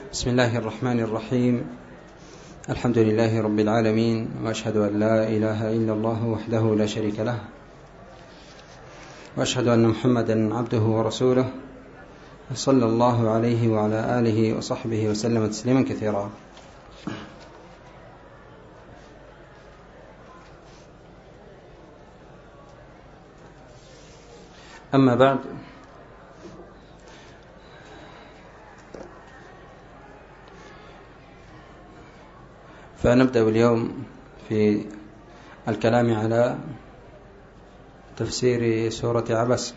بسم الله الرحمن الرحيم. الحمد لله رب العالمين، وأشهد أن لا إله إلا الله وحده لا شريك له، وأشهد أن محمدا عبده ورسوله، صلى الله عليه وعلى آله وصحبه وسلم تسليما كثيرا. أما بعد، فنبدأ اليوم في الكلام على تفسير سورة عبس.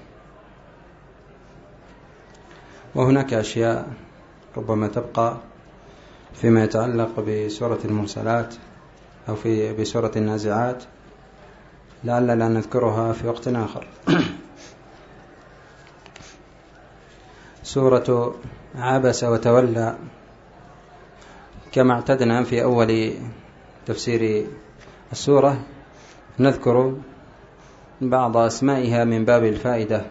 وهناك أشياء ربما تبقى فيما يتعلق بسورة المرسلات أو بسورة النازعات، لعلنا نذكرها في وقت آخر. سورة عبس وتولى، كما اعتدنا في أول تفسير السورة نذكر بعض أسمائها من باب الفائدة.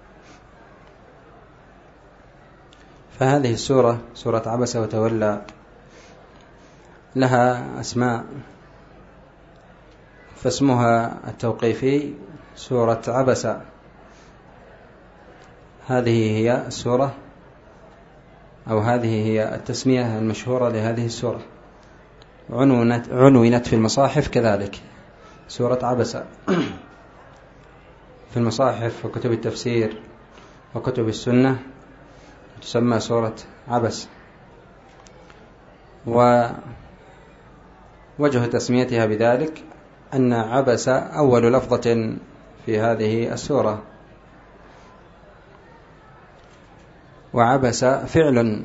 فهذه السورة، سورة عبس وتولى، لها أسماء، فاسمها التوقيفي سورة عبس. هذه هي السورة، أو هذه هي التسمية المشهورة لهذه السورة، عنونت في المصاحف كذلك سورة عبس في المصاحف وكتب التفسير وكتب السنة تسمى سورة عبس. ووجه تسميتها بذلك أن عبس أول لفظة في هذه السورة، وعبس فعل،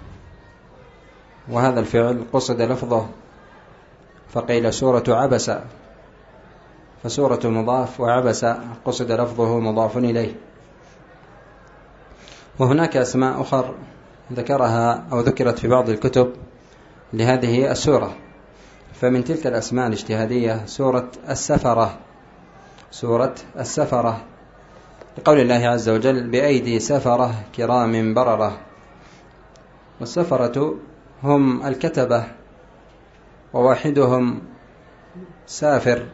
وهذا الفعل قصد لفظه فقيل سورة عبس، فسورة مضاف وعبس قصد لفظه مضاف إليه. وهناك أسماء أخر ذكرها أو ذكرت في بعض الكتب لهذه السورة، فمن تلك الأسماء الاجتهادية سورة السفرة. سورة السفرة لقول الله عز وجل: بأيدي سفرة كرام بررة. والسفرة هم الكتبة، وواحدهم سافر،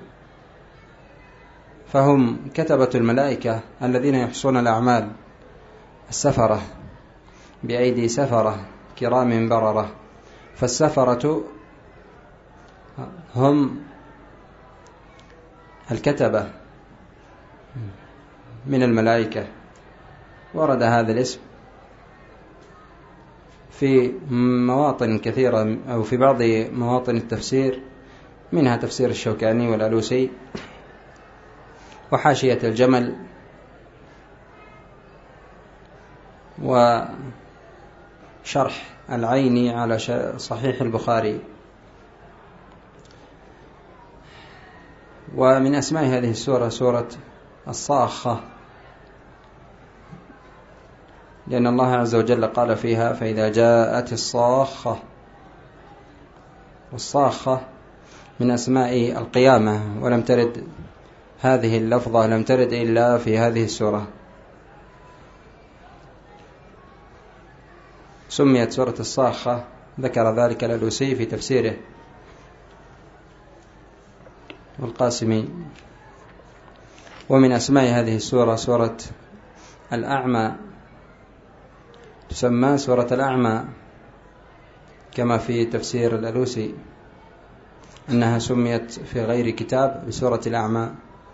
فهم كتبة الملائكة الذين يحصون الأعمال. السفرة بأيدي سفرة كرام بررة، فالسفرة هم الكتبة من الملائكة. ورد هذا الاسم في مواطن كثيرة، أو في بعض مواطن التفسير، منها تفسير الشوكاني والألوسي وحاشية الجمل وشرح العيني على صحيح البخاري. ومن أسماء هذه السورة سورة الصاخة، لأن الله عز وجل قال فيها: فإذا جاءت الصاخة. والصاخة من أسماء القيامة، ولم ترد هذه اللفظة، لم ترد إلا في هذه السورة. سميت سورة الصاخة، ذكر ذلك الألوسي في تفسيره والقاسمي. ومن أسماء هذه السورة سورة الأعمى، تسمى سورة الأعمى كما في تفسير الألوسي أنها سميت في غير كتاب بسورة الأعمى.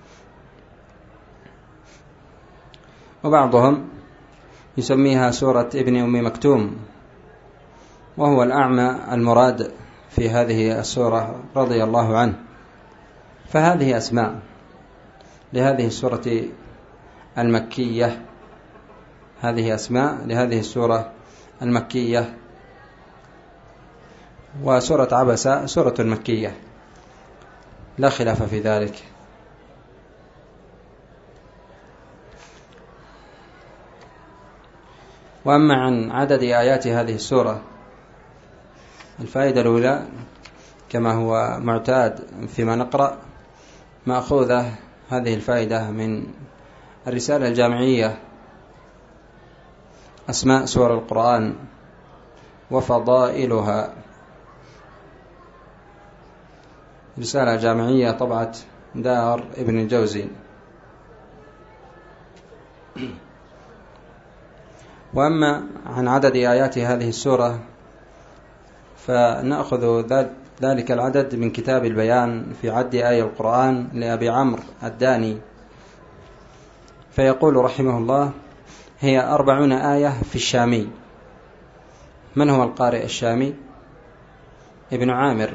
وبعضهم يسميها سورة ابن أم مكتوم، وهو الأعمى المراد في هذه السورة رضي الله عنه. فهذه أسماء لهذه السورة المكية، هذه أسماء لهذه السورة المكية. وسورة عبس سورة مكية لا خلاف في ذلك. وأما عن عدد آيات هذه السورة، الفائدة الأولى كما هو معتاد فيما نقرأ، مأخوذة هذه الفائدة من الرسالة الجامعية أسماء سور القرآن وفضائلها. رسالة جامعية طبعة دار ابن الجوزي. وأما عن عدد آيات هذه السورة فنأخذ ذلك العدد من كتاب البيان في عد آي القرآن لأبي عمرو الداني، فيقول رحمه الله: هي 40 آية في الشامي. من هو القارئ الشامي؟ ابن عامر.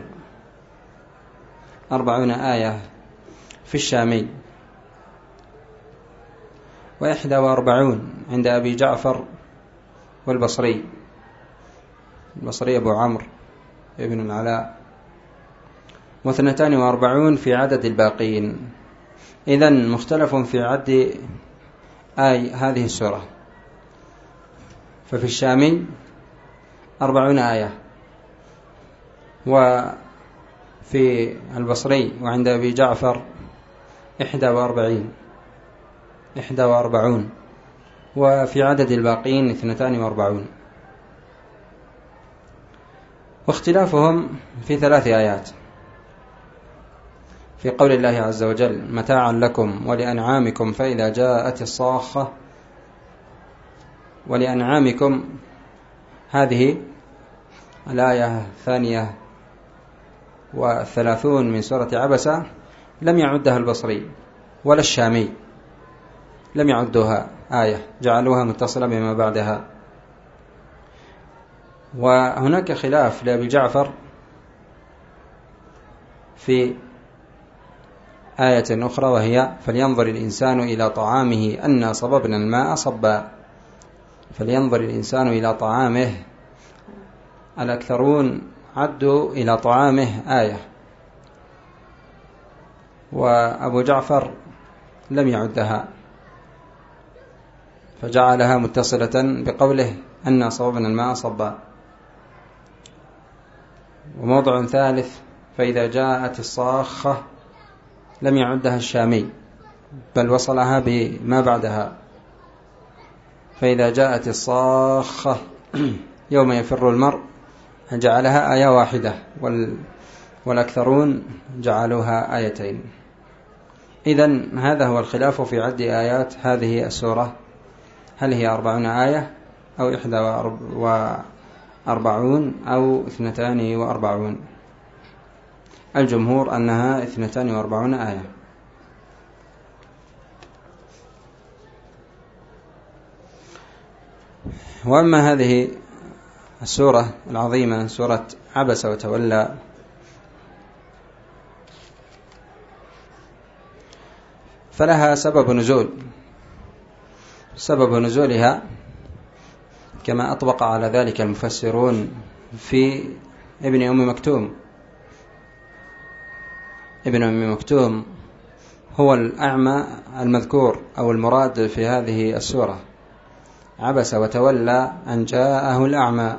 40 آية في الشامي، 41 عند أبي جعفر والبصري، البصري أبو عمرو ابن العلاء، 42 في عدد الباقين. إذن مختلف في عد آي هذه السورة. ففي الشامي 40 آية، وفي البصري وعند أبي جعفر 41، وفي عدد الباقين 42. واختلافهم في 3 آيات. في قول الله عز وجل: متاعا لكم ولأنعامكم، فإذا جاءت الصاخة. ولأنعامكم هذه الآية 32 من سورة عبسة لم يعدها البصري ولا الشامي، لم يعدوها آية، جعلوها متصلة بما بعدها. وهناك خلاف لأبي جعفر في آية أخرى، وهي: فلينظر الإنسان إلى طعامه أنا صببنا الماء صبا. فلينظر الإنسان إلى طعامه. الأكثرون عدوا إلى طعامه آية، وأبو جعفر لم يعدها، فجعلها متصلة بقوله أنا صببنا الماء صبا. وموضع ثالث: فإذا جاءت الصاخة، لم يعدها الشامي، بل وصلها بما بعدها: فإذا جاءت الصاخة يوم يفر المرء، جعلها آية واحدة، والأكثرون جعلوها آيتين. إذن هذا هو الخلاف في عد آيات هذه السورة، هل هي 40 آية أو 41 أو 42؟ الجمهور أنها 42 آية. وأما هذه السورة العظيمة، سورة عبس وتولى، فلها سبب نزول. سبب نزولها كما أطبق على ذلك المفسرون في ابن أم مكتوم. ابن أم مكتوم هو الأعمى المذكور أو المراد في هذه السورة. عبس وتولى أن جاءه الأعمى.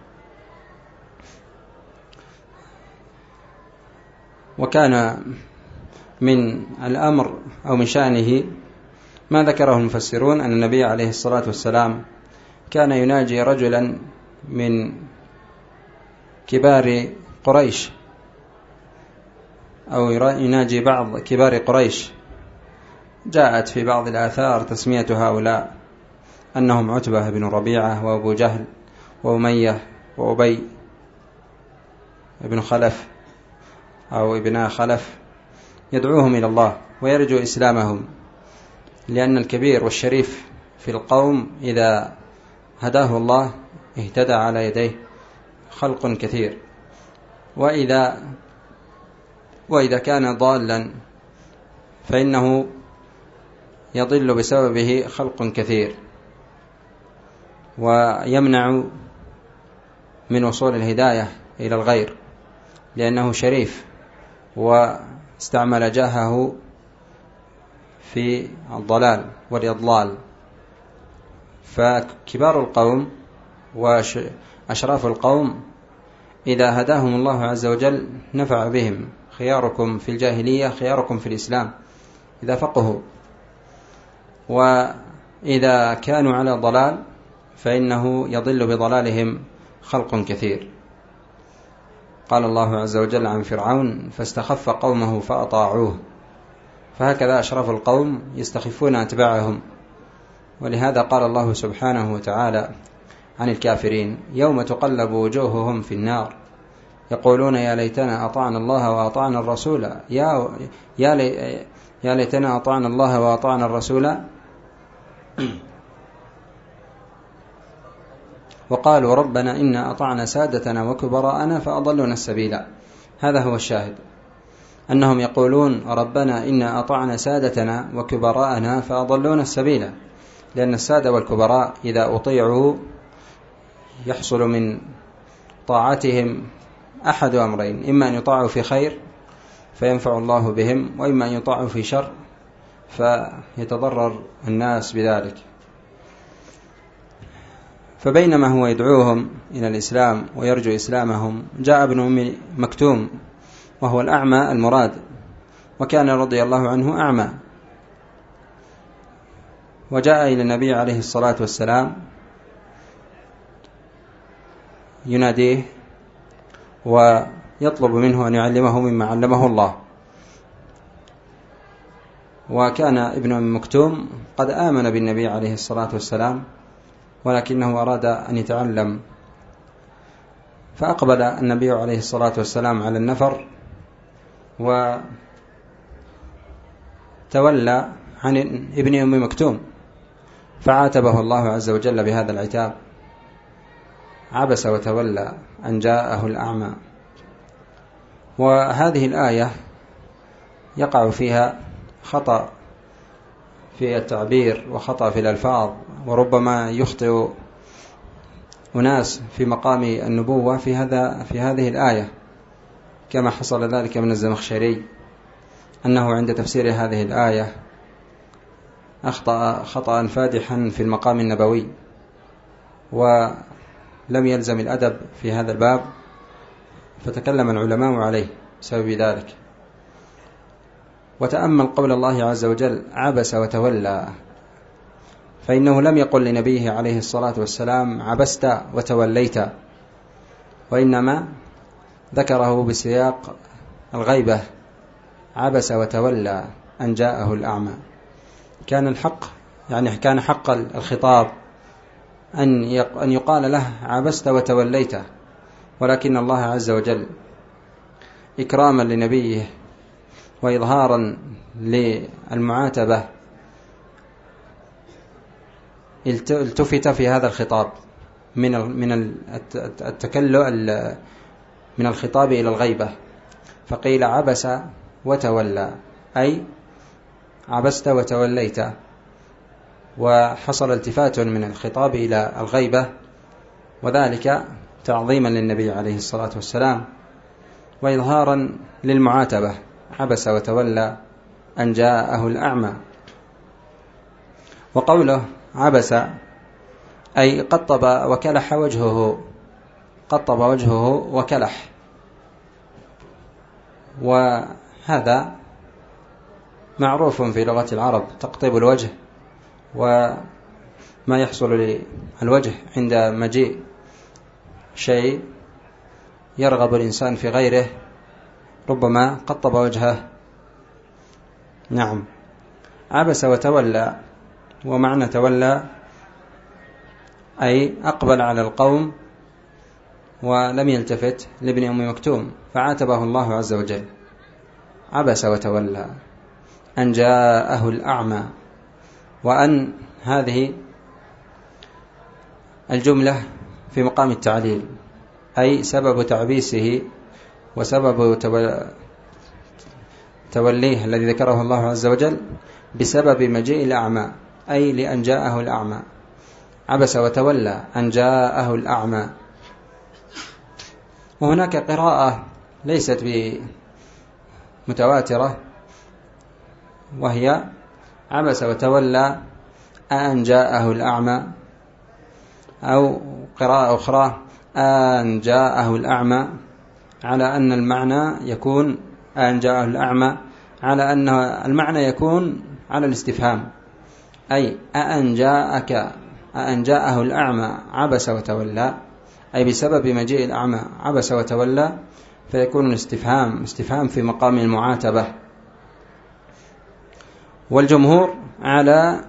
وكان من الأمر أو من شأنه ما ذكره المفسرون أن النبي عليه الصلاة والسلام كان يناجي رجلا من كبار قريش، أو يناجي بعض كبار قريش. جاءت في بعض الآثار تسمية هؤلاء أنهم عتبة بن ربيعة وأبو جهل وأمية وأبي ابن خلف أو ابن خلف، يدعوهم إلى الله ويرجو إسلامهم، لأن الكبير والشريف في القوم إذا هداه الله اهتدى على يديه خلق كثير، وإذا كان ضالا فإنه يضل بسببه خلق كثير، ويمنع من وصول الهداية إلى الغير، لأنه شريف واستعمل جاهه في الضلال والإضلال. فكبار القوم وأشراف القوم إذا هداهم الله عز وجل نفع بهم. خياركم في الجاهلية خياركم في الإسلام إذا فقهوا، وإذا كانوا على ضلال فإنه يضل بضلالهم خلق كثير. قال الله عز وجل عن فرعون: فاستخف قومه فأطاعوه. فهكذا أشراف القوم يستخفون أتباعهم. ولهذا قال الله سبحانه وتعالى عن الكافرين: يوم تقلب وجوههم في النار يقولون يا ليتنا أطعنا الله وأطعنا الرسول يا ليتنا أطعنا الله وأطعنا الرسول وقالوا ربنا إنا أطعنا سادتنا وكبراءنا فأضلونا السبيل. هذا هو الشاهد، أنهم يقولون ربنا إنا أطعنا سادتنا وكبراءنا فأضلونا السبيل، لأن السادة والكبراء إذا أطيعوا يحصل من طاعتهم أحد أمرين: إما أن يطاعوا في خير فينفع الله بهم، وإما أن يطاعوا في شر فيتضرر الناس بذلك. فبينما هو يدعوهم إلى الإسلام ويرجو إسلامهم، جاء ابن أم مكتوم وهو الأعمى المراد، وكان رضي الله عنه أعمى، وجاء إلى النبي عليه الصلاة والسلام يناديه ويطلب منه أن يعلمه مما علمه الله. وكان ابن أم مكتوم قد آمن بالنبي عليه الصلاة والسلام، ولكنه أراد أن يتعلم، فأقبل النبي عليه الصلاة والسلام على النفر وتولى عن ابن أم مكتوم، فعاتبه الله عز وجل بهذا العتاب: عبس وتولى أن جاءه الأعمى. وهذه الآية يقع فيها خطأ في التعبير وخطأ في الألفاظ، وربما يخطئ أناس في مقام النبوة في هذه الآية، كما حصل ذلك من الزمخشري، أنه عند تفسير هذه الآية أخطأ خطأ فادحا في المقام النبوي، ولم يلزم الأدب في هذا الباب، فتكلم العلماء عليه بسبب ذلك. وتأمل قول الله عز وجل: عبس وتولى، فإنه لم يقل لنبيه عليه الصلاة والسلام عبست وتوليت، وإنما ذكره بسياق الغيبة: عبس وتولى أن جاءه الأعمى. كان حق الخطاب أن يقال له عبست وتوليت، ولكن الله عز وجل إكراما لنبيه وإظهارا للمعاتبة التفت في هذا الخطاب من التكلؤ من الخطاب إلى الغيبة، فقيل عبس وتولى، أي عبست وتوليت، وحصل التفات من الخطاب إلى الغيبة، وذلك تعظيما للنبي عليه الصلاة والسلام وإظهارا للمعاتبة: عبس وتولى أن جاءه الأعمى. وقوله عبس أي قطب وكلح وجهه، قطب وجهه وكلح، وهذا معروف في لغة العرب، تقطيب الوجه، وما يحصل للوجه عند مجيء شيء يرغب الإنسان في غيره، ربما قطب وجهه. نعم، عبس وتولى، ومعنى تولى أي أقبل على القوم ولم يلتفت لابن أم مكتوم، فعاتبه الله عز وجل: عبس وتولى أن جاءه الأعمى. وأن هذه الجملة في مقام التعليل، أي سبب تعبيسه وسبب توليه الذي ذكره الله عز وجل بسبب مجيء الأعمى، أي لأن جاءه الأعمى. عبس وتولى أن جاءه الأعمى. وهناك قراءة ليست بمتواترة، وهي عبس وتولى أن جاءه الأعمى، أو قراءة أخرى أن جاءه الأعمى، على أن المعنى يكون أن جاءه الأعمى، على أن المعنى يكون على الاستفهام، أي أن جاءه الأعمى عبس وتولى، أي بسبب مجيء الأعمى عبس وتولى، فيكون استفهام في مقام المعاتبة. والجمهور على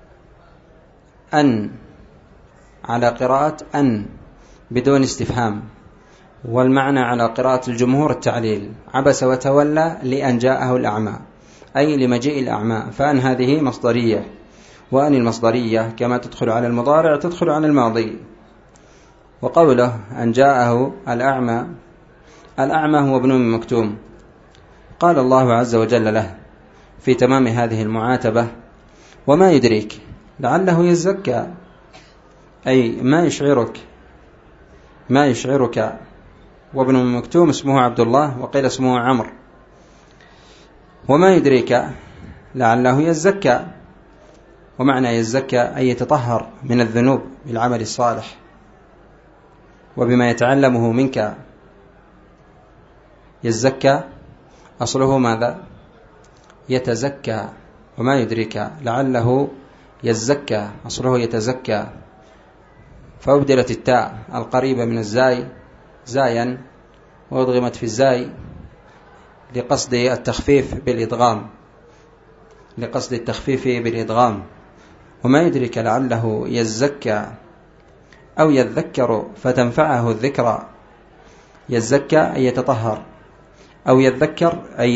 قراءة أن بدون استفهام، والمعنى على قراءة الجمهور التعليل، عبس وتولى لأن جاءه الأعمى، أي لمجيء الأعمى. فأن هذه مصدرية، وأن المصدرية كما تدخل على المضارع تدخل على الماضي. وقوله أن جاءه الأعمى، الأعمى هو ابن أم مكتوم، قال الله عز وجل له في تمام هذه المعاتبة: وما يدريك لعله يزكى، أي ما يشعرك. وابن أم مكتوم اسمه عبد الله، وقيل اسمه عمرو. وما يدريك لعله يزكى، ومعنى يزكى أي يتطهر من الذنوب بالعمل الصالح وبما يتعلمه منك. يزكى أصله ماذا؟ يتزكى. وما يدريك لعله يزكى أصله يتزكى، فأبدلت التاء القريبة من الزاي زايا، وأضغمت في الزاي لقصد التخفيف بالإدغام. وما يدريك لعله يزكى أو يذكر فتنفعه الذكرى. يزكى أي يتطهر، أو يذكر أي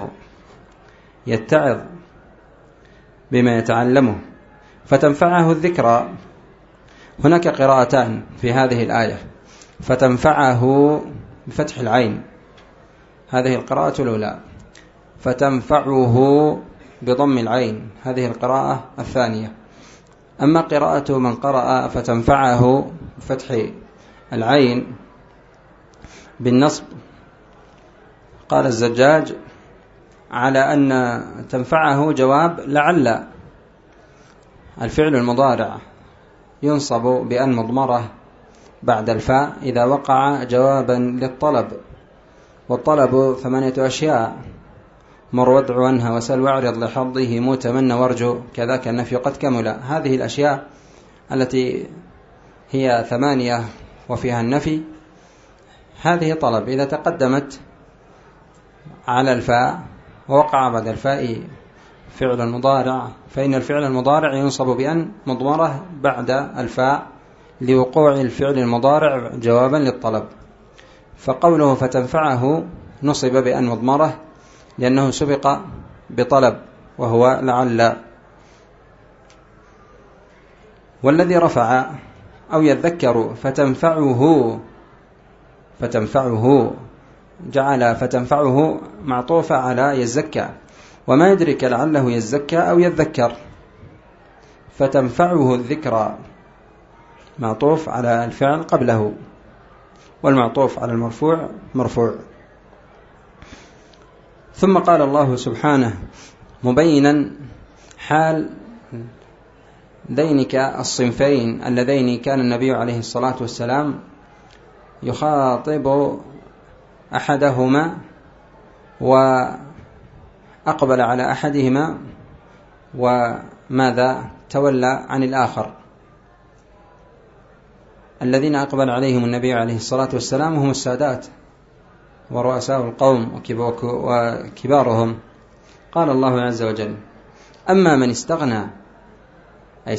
يتعظ بما يتعلمه فتنفعه الذكرى. هناك قراءتان في هذه الآية: فتنفعه بفتح العين، هذه القراءة الأولى، فتنفعه بضم العين، هذه القراءة الثانية. أما قراءة من قرأ فتنفعه بفتح العين بالنصب، قال الزجاج على أن تنفعه جواب لعل. الفعل المضارع ينصب بأن مضمرة بعد الفاء إذا وقع جوابا للطلب، والطلب 8 أشياء: مر وادع عنها وسل واعرض لحظه موت من وارجو كذاك النفي قد كمل. هذه الأشياء التي هي 8 وفيها النفي، هذه طلب. إذا تقدمت على الفاء ووقع بعد الفاء فعل المضارع، فإن الفعل المضارع ينصب بأن مضمرة بعد الفاء لوقوع الفعل المضارع جوابا للطلب. فقوله فتنفعه نصب بأن مضمرة لأنه سبق بطلب وهو لعل. والذي رفع أو يذكر فتنفعه جعل فتنفعه معطوفة على يزكى. وما يدرك لعله يزكى أو يذكر، فتنفعه الذكرى معطوف على الفعل قبله، والمعطوف على المرفوع مرفوع. ثم قال الله سبحانه مبينا حال ذينك الصنفين اللذين كان النبي عليه الصلاة والسلام يخاطب أحدهما وأقبل على أحدهما وماذا تولى عن الآخر. الذين أقبل عليهم النبي عليه الصلاة والسلام هم السادات ورؤساء القوم وكبارهم. قال الله عز وجل: أما من استغنى، أي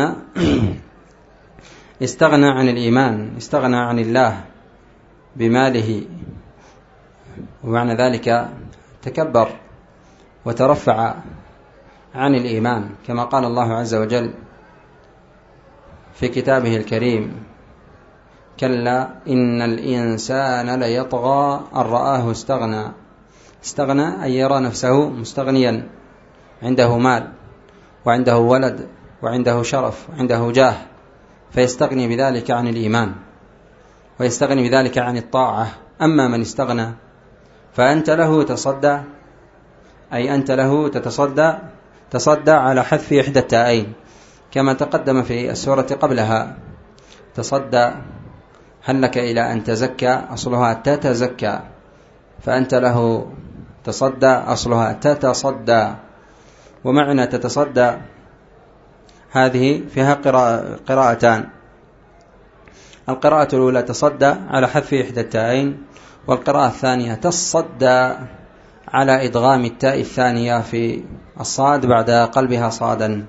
استغنى عن الإيمان، استغنى عن الله بماله، ومعنى ذلك تكبر وترفع عن الإيمان، كما قال الله عز وجل في كتابه الكريم: كلا إن الإنسان ليطغى أن رآه استغنى. استغنى أي يرى نفسه مستغنيا، عنده مال وعنده ولد وعنده شرف وعنده جاه، فيستغني بذلك عن الإيمان ويستغني بذلك عن الطاعة. أما من استغنى فأنت له تصدى، أي أنت له تصدى على حذف إحدى التاءين كما تقدم في السورة قبلها. تصدى هل لك إلى أن تزكى، أصلها تتزكى، فأنت له تصدى أصلها تتصدى. ومعنى تتصدى هذه فيها قراءتان: القراءة الأولى تصدى على حذف إحدى التاءين، والقراءة الثانية تصدى على إدغام التاء الثانية في الصاد بعد قلبها صادا.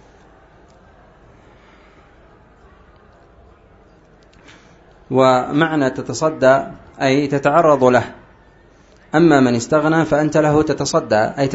ومعنى تتصدى أي تتعرض له. أما من استغنى فأنت له تتصدى أي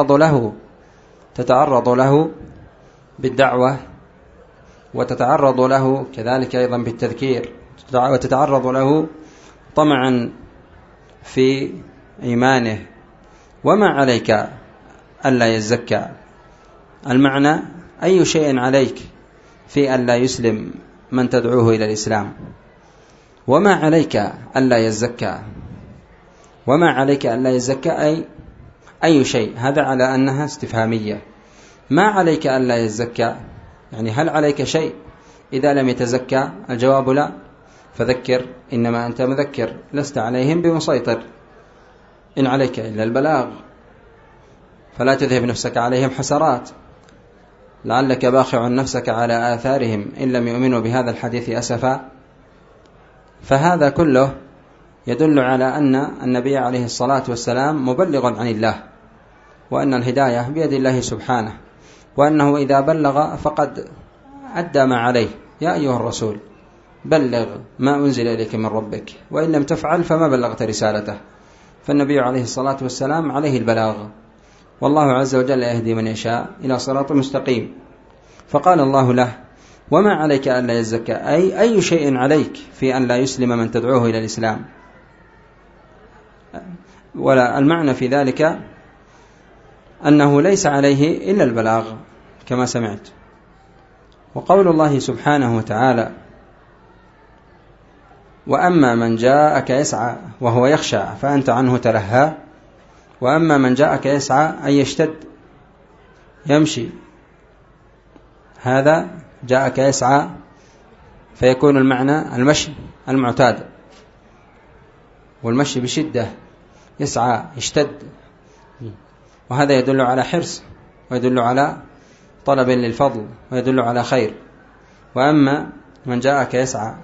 تتعرض له بالدعوة، وتتعرض له كذلك أيضا بالتذكير، وتتعرض له طمعا في إيمانه. وما عليك ألا يزكى، المعنى أي شيء عليك في ألا يسلم من تدعوه إلى الإسلام. وما عليك ألا يزكى، وما عليك ألا يزكى أي شيء، هذا على أنها استفهامية. ما عليك ألا يزكى يعني هل عليك شيء إذا لم يتزكى؟ الجواب لا، فذكر إنما أنت مذكر لست عليهم بمسيطر، إن عليك إلا البلاغ، فلا تذهب نفسك عليهم حسرات، لعلك باخع نفسك على آثارهم إن لم يؤمنوا بهذا الحديث أسفا. فهذا كله يدل على أن النبي عليه الصلاة والسلام مبلغ عن الله، وأن الهداية بيد الله سبحانه، وأنه إذا بلغ فقد أدى ما عليه. يا أيها الرسول بلغ ما أنزل إليك من ربك، وإن لم تفعل فما بلغت رسالته. فالنبي عليه الصلاة والسلام عليه البلاغ، والله عز وجل يهدي من يشاء إلى صراط مستقيم. فقال الله له: وما عليك ألا يزكى أي شيء عليك في أن لا يسلم من تدعوه إلى الإسلام. ولا المعنى في ذلك أنه ليس عليه إلا البلاغ كما سمعت. وقول الله سبحانه وتعالى: وأما من جاءك يسعى وهو يخشى فأنت عنه تلهى. وأما من جاءك يسعى أي يشتد يمشي، هذا جاءك يسعى فيكون المعنى المشي المعتاد، والمشي بشدة، يسعى يشتد، وهذا يدل على حرص، ويدل على طلب للفضل، ويدل على خير. وأما من جاءك يسعى.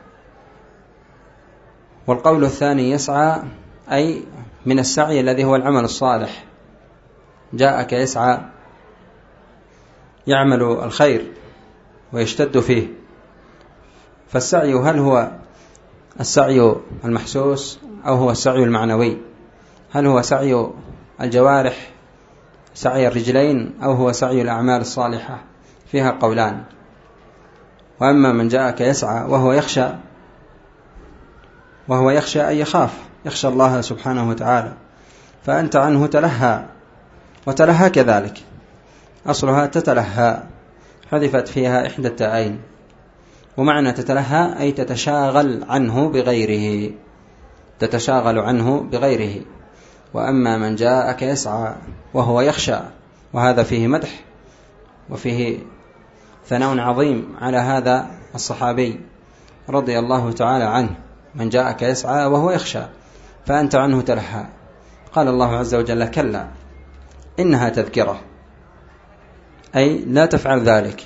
والقول الثاني يسعى أي من السعي الذي هو العمل الصالح، جاءك يسعى يعمل الخير ويشتد فيه. فالسعي هل هو السعي المحسوس أو هو السعي المعنوي؟ هل هو سعي الجوارح سعي الرجلين أو هو سعي الأعمال الصالحة؟ فيها قولان. وأما من جاءك يسعى وهو يخشى أي يخشى الله سبحانه وتعالى، فأنت عنه تلهى. وتلهى كذلك أصلها تتلهى، حذفت فيها إحدى التاءين. ومعنى تتلهى أي تتشاغل عنه بغيره. وأما من جاءك يسعى وهو يخشى، وهذا فيه مدح وفيه ثناء عظيم على هذا الصحابي رضي الله تعالى عنه. من جاءك يسعى وهو يخشى فأنت عنه تلهى. قال الله عز وجل: كلا إنها تذكرة، أي لا تفعل ذلك.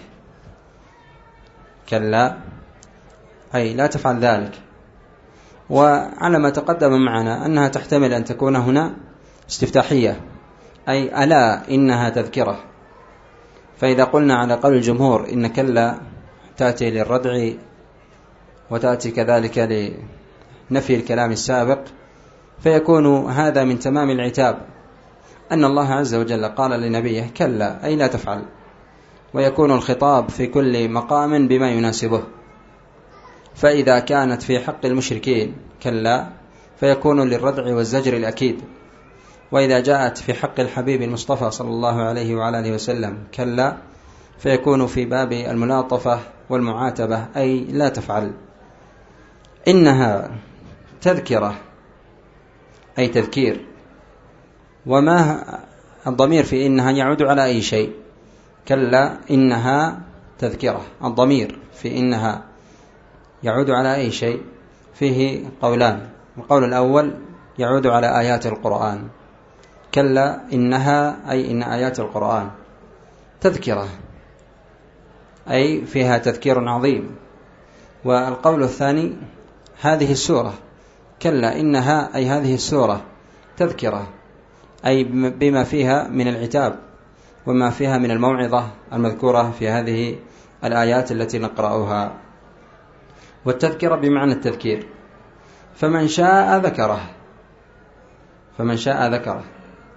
كلا أي لا تفعل ذلك. وعلى ما تقدم معنا أنها تحتمل أن تكون هنا استفتاحية، أي ألا إنها تذكرة. فإذا قلنا على قول الجمهور إن كلا تأتي للردع وتأتي كذلك لنفي الكلام السابق، فيكون هذا من تمام العتاب، أن الله عز وجل قال لنبيه كلا أي لا تفعل، ويكون الخطاب في كل مقام بما يناسبه. فإذا كانت في حق المشركين كلا فيكون للردع والزجر الأكيد، وإذا جاءت في حق الحبيب المصطفى صلى الله عليه وعلى آله وسلم كلا فيكون في باب الملاطفة والمعاتبة، أي لا تفعل. إنها تذكرة أي تذكير. وما الضمير في إنها يعود على أي شيء؟ كلا إنها تذكرة، الضمير في إنها يعود على أي شيء؟ فيه قولان. القول الأول يعود على آيات القرآن، كلا إنها أي إن آيات القرآن، تذكرة أي فيها تذكير عظيم والقول الثاني هذه السورة كلا إنها أي هذه السورة تذكرة، أي بما فيها من العتاب وما فيها من الموعظة المذكورة في هذه الآيات التي نقرأها. والتذكرة بمعنى التذكير، فمن شاء ذكره، فمن شاء ذكره.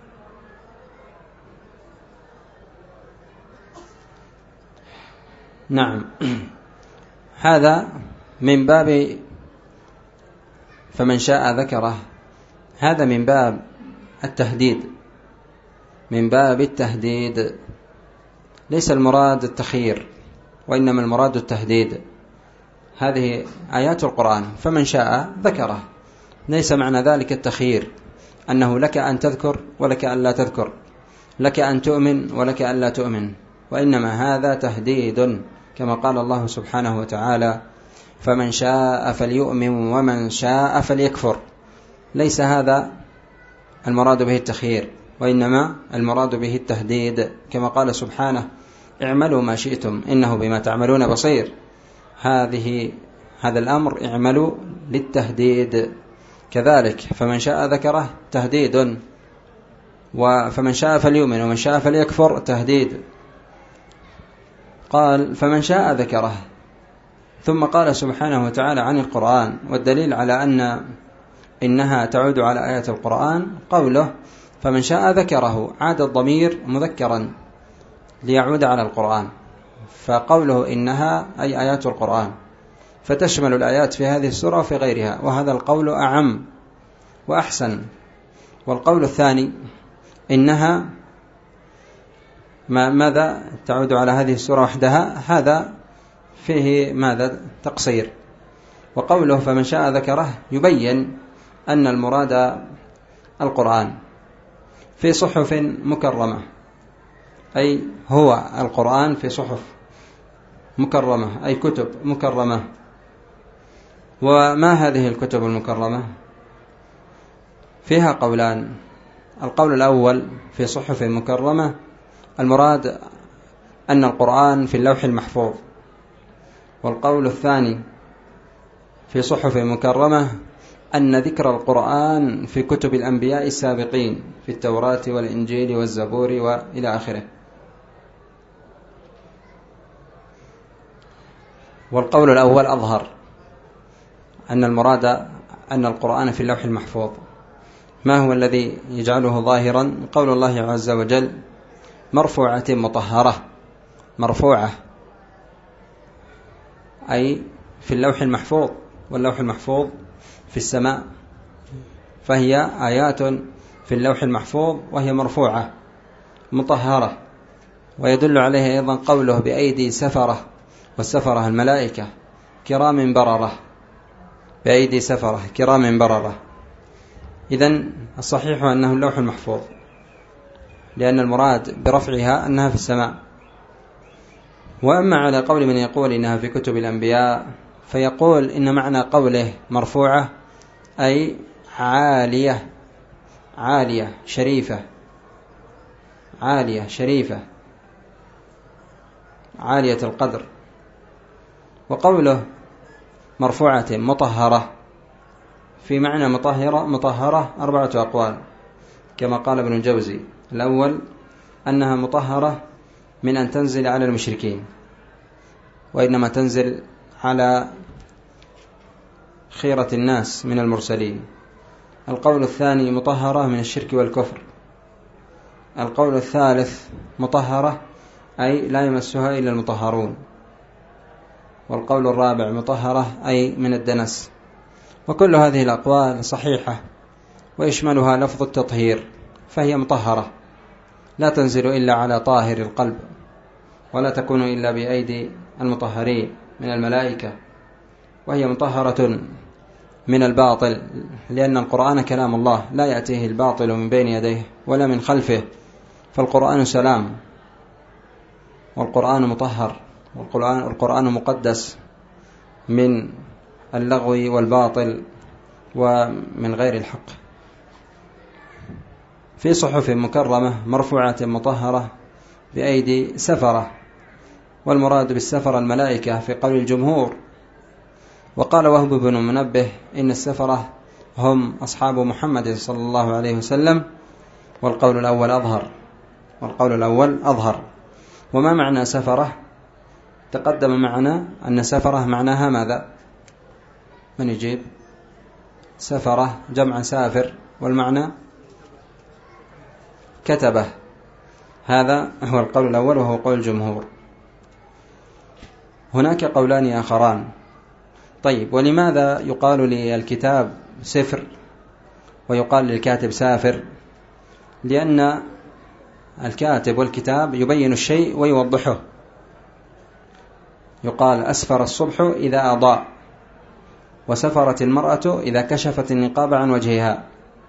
نعم، هذا من باب فمن شاء ذكره، هذا من باب التهديد، من باب التهديد، ليس المراد التخيير وإنما المراد التهديد. هذه آيات القرآن فمن شاء ذكره، ليس معنى ذلك التخيير أنه لك أن تذكر ولك أن لا تذكر، لك أن تؤمن ولك أن لا تؤمن، وإنما هذا تهديد كما قال الله سبحانه وتعالى فمن شاء فليؤمن ومن شاء فليكفر. ليس هذا المراد به التخيير، وإنما المراد به التهديد كما قال سبحانه اعملوا ما شئتم إنه بما تعملون بصير. هذا الأمر اعملوا للتهديد. كذلك فمن شاء ذكره تهديد، وفمن شاء فليؤمن ومن شاء فليكفر تهديد. قال فمن شاء ذكره، ثم قال سبحانه وتعالى عن القرآن، والدليل على أن إنها تعود على آيات القرآن قوله فمن شاء ذكره، عاد الضمير مذكرا ليعود على القرآن، فقوله إنها أي آيات القرآن، فتشمل الآيات في هذه السورة وفي غيرها، وهذا القول أعم وأحسن. والقول الثاني إنها ماذا تعود على هذه السورة وحدها، هذا فيه ماذا تقصير. وقوله فمن شاء ذكره يبين أن المراد القرآن في صحف مكرمة، أي هو القرآن في صحف مكرمة، أي كتب مكرمة. وما هذه الكتب المكرمة؟ فيها قولان. القول الأول في صحف مكرمة، المراد أن القرآن في اللوح المحفوظ. والقول الثاني في صحف مكرمة أن ذكر القرآن في كتب الأنبياء السابقين في التوراة والإنجيل والزبور وإلى آخره. والقول الأول أظهر، أن المراد أن القرآن في اللوح المحفوظ. ما هو الذي يجعله ظاهرا؟ قول الله عز وجل مرفوعة مطهرة، مرفوعة أي في اللوح المحفوظ، واللوح المحفوظ في السماء، فهي آيات في اللوح المحفوظ وهي مرفوعة مطهرة. ويدل عليه أيضا قوله بأيدي سفرة، والسفرة الملائكة كرام بررة، بأيدي سفرة كرام بررة. إذن الصحيح أنه اللوح المحفوظ، لأن المراد برفعها أنها في السماء. وأما على قول من يقول إنها في كتب الأنبياء، فيقول إن معنى قوله مرفوعة أي عالية، عالية شريفة، عالية شريفة، عالية القدر. وقوله مرفوعة مطهرة، في معنى مطهرة 4 أقوال كما قال ابن الجوزي. الأول أنها مطهرة من أن تنزل على المشركين، وإنما تنزل على خيرة الناس من المرسلين. القول الثاني مطهرة من الشرك والكفر. القول الثالث مطهرة أي لا يمسها إلا المطهرون. والقول الرابع مطهرة أي من الدنس. وكل هذه الأقوال صحيحة، ويشملها لفظ التطهير، فهي مطهرة لا تنزل إلا على طاهر القلب، ولا تكون إلا بأيدي المطهرين من الملائكة، وهي مطهرة من الباطل، لأن القرآن كلام الله لا يأتيه الباطل من بين يديه ولا من خلفه، فالقرآن سلام، والقرآن مطهر، والقرآن مقدس من اللغو والباطل ومن غير الحق. في صحف مكرمة مرفوعة مطهرة بأيدي سفرة، والمراد بالسفرة الملائكة في قول الجمهور، وقال وهب بن منبه إن السفرة هم أصحاب محمد صلى الله عليه وسلم، والقول الأول أظهر. وما معنى سفرة؟ تقدم معنا أن سفرة معناها ماذا؟ من يجيب؟ سفرة جمع سافر، والمعنى كتبه. هذا هو القول الأول وهو قول الجمهور. هناك قولان آخران. طيب، ولماذا يقال للكتاب سفر ويقال للكاتب سافر؟ لأن الكاتب والكتاب يبين الشيء ويوضحه. يقال أسفر الصبح إذا أضاء، وسفرت المرأة إذا كشفت النقاب عن وجهها.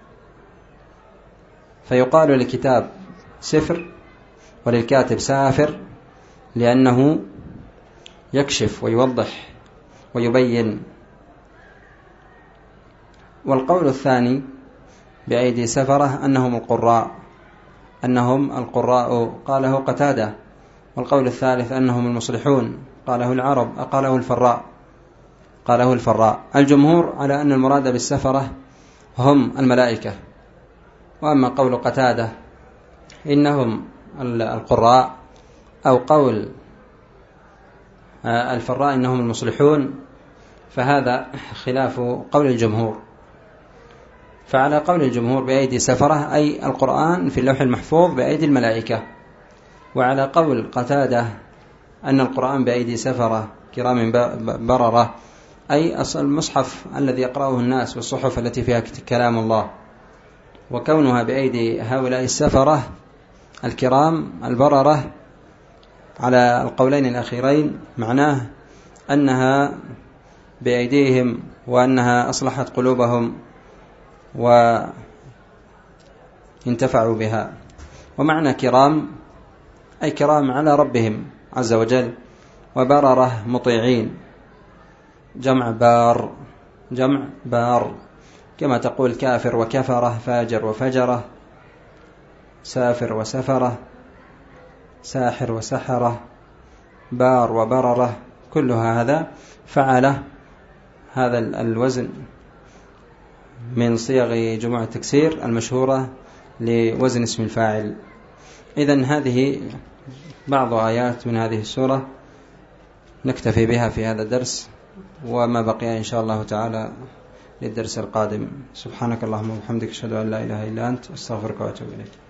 فيقال للكتاب سفر وللكاتب سافر لأنه يكشف ويوضح ويبين. والقول الثاني بأيدي سفرة أنهم القراء قاله قتادة. والقول الثالث أنهم المصلحون قاله العرب، قاله الفراء. الجمهور على أن المراد بالسفرة هم الملائكة. وأما قول قتادة إنهم القراء، أو قول الفراء إنهم المصلحون، فهذا خلاف قول الجمهور. فعلى قول الجمهور بأيدي سفرة أي القرآن في اللوح المحفوظ بأيدي الملائكة. وعلى قول قتادة أن القرآن بأيدي سفرة كرام بررة أي المصحف الذي يقرأه الناس والصحف التي فيها كلام الله. وكونها بأيدي هؤلاء السفرة الكرام البررة على القولين الأخيرين معناه أنها بأيديهم وأنها أصلحت قلوبهم وانتفعوا بها. ومعنى كرام أي كرام على ربهم عز وجل، وبررة مطيعين، جمع بار، كما تقول كافر وكفرة، فاجر وفجرة، سافر وسفرة، ساحر وسحرة، بار وبررة، كلها هذا فعل هذا الوزن من صيغ جموع التكسير المشهورة لوزن اسم الفاعل. إذن هذه بعض آيات من هذه السورة نكتفي بها في هذا الدرس، وما بقي إن شاء الله تعالى للدرس القادم. سبحانك اللهم وبحمدك، أشهد أن لا إله إلا أنت، أستغفرك وأتوب إليك.